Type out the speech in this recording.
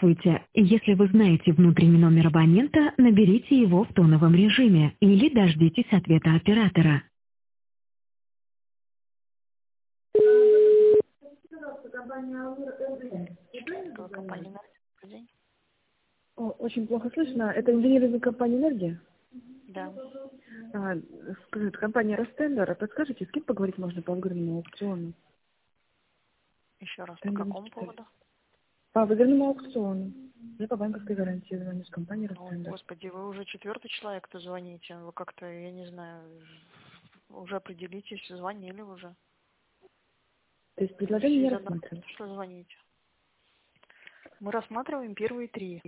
Здравствуйте. Если вы знаете внутренний номер абонента, наберите его в тоновом режиме или дождитесь ответа оператора. Компания «Энергия». Добрый день. Очень плохо слышно. Это инженерная компания «Энергия». Да. Скажите, компания «Ростендер». Подскажите, с кем поговорить можно по выгодному аукциону? Еще раз, по какому поводу? По выгодному аукциону. Я по банковской гарантии звоню с компании Ой, «Ростендер». господи, вы уже четвертый человек, кто звоните. Вы как-то, я не знаю, уже определитесь, звонили уже. То есть предложение не Все из одного, рассматривается? что звоните. Мы рассматриваем первые три.